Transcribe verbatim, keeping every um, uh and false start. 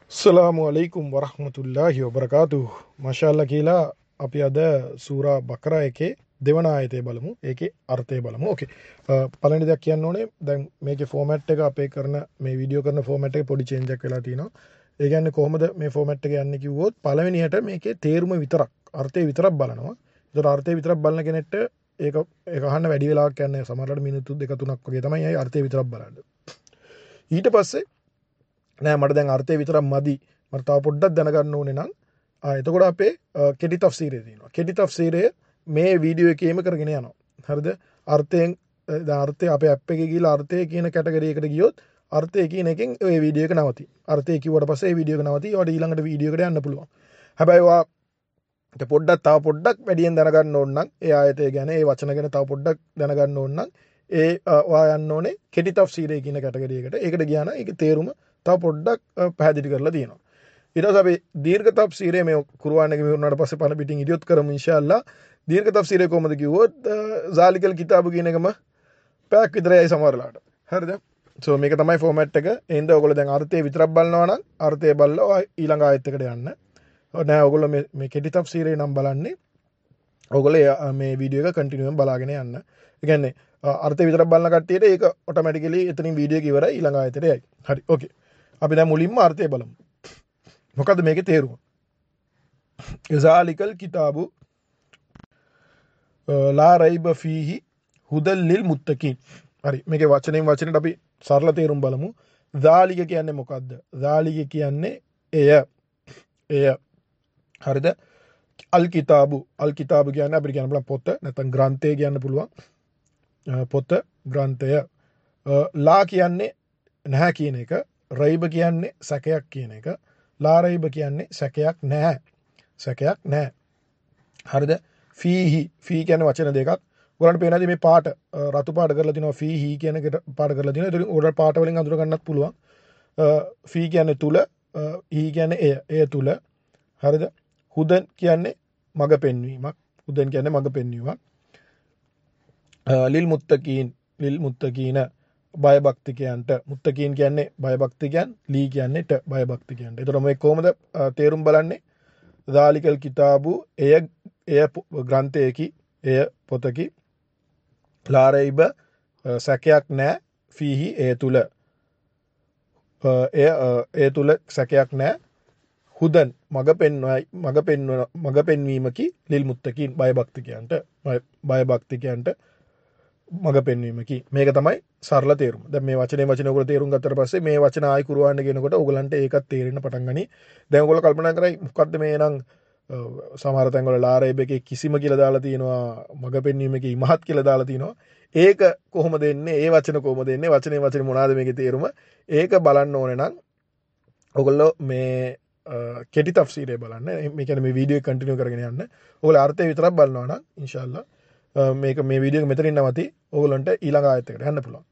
අස්සලාමු අලයිකුම් වරහමතුල්ලාහි වබරකාතුහ්. මාෂාල්ලා කියලා අපි අද සූරා බකරා එකේ දෙවන ආයතේ බලමු. ඒකේ අර්ථය බලමු. ඕකේ. පළවෙනි දෙයක් කියන්න ඕනේ දැන් මේකේ ෆෝමැට් එක අපේ කරන මේ වීඩියෝ කරන ෆෝමැට් එකේ පොඩි චේන්ජ් එකක් වෙලා තියෙනවා. ඒ කියන්නේ කොහොමද මේ ෆෝමැට් එක යන්නේ කිව්වොත් පළවෙනියට මේකේ තේරුම විතරක් අර්ථය විතරක් බලනවා. ඒතර අර්ථය විතරක් බලන කෙනෙක්ට ඒක ඒක අහන්න වැඩි වෙලාවක් යන්නේ සමහරවිට මිනිත්තු දෙක තුනක් වගේ තමයි අය අර්ථය විතරක් බලන්නේ. ඊට පස්සේ නෑ මට දැන් අර්ථය විතරක් මදි මට තව පොඩ්ඩක් දැනගන්න ඕනේ නම් ආ එතකොට අපේ කෙටි තෆ්සීරය තියෙනවා. කෙටි තෆ්සීරය මේ වීඩියෝ එකේම කරගෙන යනවා. හරිද? අර්ථයෙන් දැන් අර්ථය අපේ ඇප් එකේ ගිහලා අර්ථය කියන කැටගරි එකට ගියොත් අර්ථය කියන එකෙන් ওই වීඩියෝ එක නවතී. අර්ථය කිව්වට පස්සේ ඒ වීඩියෝ එක නවතී. ඔයාලට ඊළඟට වීඩියෝ එකට යන්න පුළුවන්. හැබැයි ඔයා පොඩ්ඩක් තව පොඩ්ඩක් වැඩියෙන් දැනගන්න ඕන නම් ඒ ආයතය ගැන ඒ වචන ගැන තව පොඩ්ඩක් දැනගන්න ඕන නම් ඒ ඔයා යන්න ඕනේ කෙටි තෆ්සීරය කියන කැටගරි එකට. ඒකට ගියා නම් ඒකේ තේරුම තව පොඩ්ඩක් පැහැදිලි කරලා තියෙනවා. ඊට පස්සේ අපි දීර්ඝ තෆ්සීරය මේ කුර්ආන් එකේ මෙවුනාට පස්සේ පණ පිටින් ඉදියොත් කරමු ඉන්ෂාඅල්ලා. දීර්ඝ තෆ්සීරය කොහොමද කිව්වොත් සාලිකල් කිතාබු කියන එකම පැයක් විතරයි සමහරලාට. හරිද? සෝ මේක තමයි ෆෝමැට් එක. එහෙනම් ඔයගොල්ලෝ දැන් අර්ථය විතරක් බලනවා නම් අර්ථය බලලා ඊළඟ ආයත් එකට යන්න. නෑ ඔයගොල්ලෝ මේ මේ කෙටි තෆ්සීරය නම් බලන්නේ. ඔයගොල්ලෝ මේ වීඩියෝ එක කන්ටිනියුම් බලාගෙන යන්න. ඒ කියන්නේ අර්ථය විතරක් බලන කට්ටියට ඒක ඔටෝමැටිකලි එතනින් වීඩියෝ එක ඉවරයි ඊළඟ ආයතයට යයි. හරි. ඕකේ. අපි දැන් මුලින්ම අර්ථය බලමු. මොකද්ද මේකේ තේරුම? ඉසාලිකල් කිතාබු ලා රයිබ ෆීහි හුදල් ලිල් මුත්තකීන්. හරි. මේකේ වචනෙන් වචනෙට අපි සරල තේරුම බලමු. zālika කියන්නේ මොකද්ද? zālika කියන්නේ එය. එය. හරිද? අල් කිතාබු අල් කිතාබු කියන්නේ අපිට කියන්න පුළුවන් පොත නැත්නම් ග්‍රන්ථය කියන්න පුළුවන්. පොත ග්‍රන්ථය. ලා කියන්නේ නැහැ කියන එක. රයිබ කියන්නේ සැකයක් කියන එක. ලා රයිබ කියන්නේ සැකයක් නැහැ. සැකයක් නැහැ. හරිද? ෆීහි ෆී කියන්නේ වචන දෙකක්. ඔයාලන්ට පේනවාද මේ පාට රතු පාට කරලා තිනවා ෆීහි කියන එකට පාට කරලා තිනවා. ඒතරින් ඔයාලට පාට වලින් අඳුර ගන්නත් පුළුවන්. ෆී කියන්නේ තුල, හි කියන්නේ එය. එය තුල. හරිද? හුදන් කියන්නේ මඟ පෙන්වීමක්. හුදන් කියන්නේ මඟ පෙන්වීමක්. ලිල් මුත්තකීන් ලිල් මුත්තකීන බයභක්තිකයන්ට මුත්තකීන් කියන්නේ බයභක්තිකයන් ලී කියන්නේ ට බයභක්තිකයන්ට. ඒතර මේ කොහොමද තේරුම් බලන්නේ? zālikal කිතාබු එය එය ග්‍රන්ථයකි එය පොතකි ලා රයිබ සැකයක් නැහැ ෆීහි එය තුල එය එය තුල සැකයක් නැහැ හුදන් මග පෙන්වයි මග පෙන්වන මග පෙන්වීමකි ලිල් මුත්තකීන් බයභක්තිකයන්ට බයභක්තිකයන්ට මග පෙන්වීමකි. මේක තමයි සරල තේරුම. දැන් මේ වචනේ වචන ඔයගොල්ලෝ තේරුම් ගත්තට පස්සේ මේ වචන ආයි කුරුවාන්න කියනකොට ඔයගලන්ට ඒකත් තේරෙන්න පටන් ගනි. දැන් ඔයගොල්ලෝ කල්පනා කරයි මොකද්ද මේ නම් සමහර තැන්වල ලාරේබ් එකේ කිසිම කියලා දාලා තියෙනවා මග පෙන්වීම එකේ ඉමහත් කියලා දාලා තියෙනවා. ඒක කොහොමද එන්නේ? ඒ වචන කොහොමද එන්නේ? වචනේ වචනේ මොනවාද මේකේ තේරුම? ඒක බලන්න ඕනේ නම් ඔයගොල්ලෝ මේ කෙටි තෆ්සීරය බලන්න. මේ කියන්නේ මේ වීඩියෝ එක කන්ටිනියු කරගෙන යන්න. ඔයගොල්ලෝ අර්ථය විතරක් බලනවා නම් ඉන්ෂාල්ලා මේක මේ වීඩියෝ එක මෙතනින් නවති. ඔයගොල්ලන්ට ඊළඟ ආයතයකට යන්න පුළුවන්.